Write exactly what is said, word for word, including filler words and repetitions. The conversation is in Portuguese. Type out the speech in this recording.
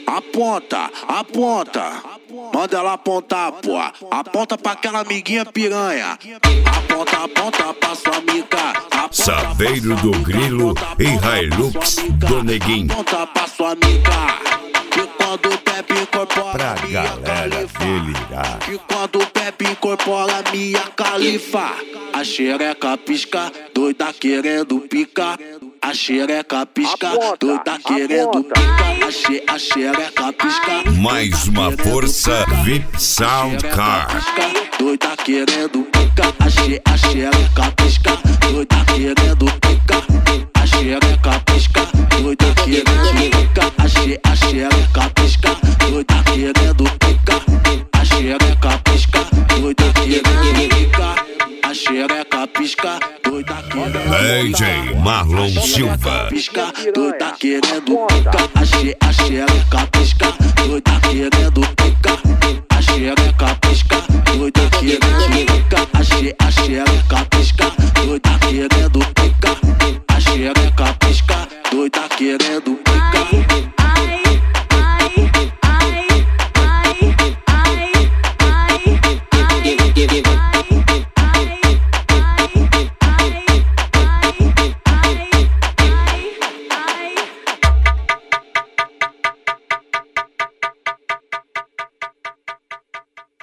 Aponta, aponta. Manda ela apontar, pô. Aponta pra aquela amiguinha piranha. Aponta, aponta pra sua amiga. Saveiro do Grilo e Hilux do Neguinho. Aponta pra sua amiga. E quando o Pepe incorpora pra galera delirar. E quando o Pepe incorpora minha califa, a xereca pisca, doida querendo picar. A xereca pisca, aponta, doida querendo aponta. picar. A, xe, a xereca pisca. Mais uma força V I P Sound Car. Doida querendo picar. A, xe, a xereca pisca, doida querendo picar. A xereca pisca, doida querendo picar. A, xe, a xereca pisca, doida querendo picar. A xereca pisca, doida querendo picar. A xereca pisca, doida querendo D J Marlon Silva. Pisca, doida querendo picar. A, xe, a xereca pisca, doida querendo picar. A xereca pisca, doida querendo picar. A, xe, a xereca pisca, doida querendo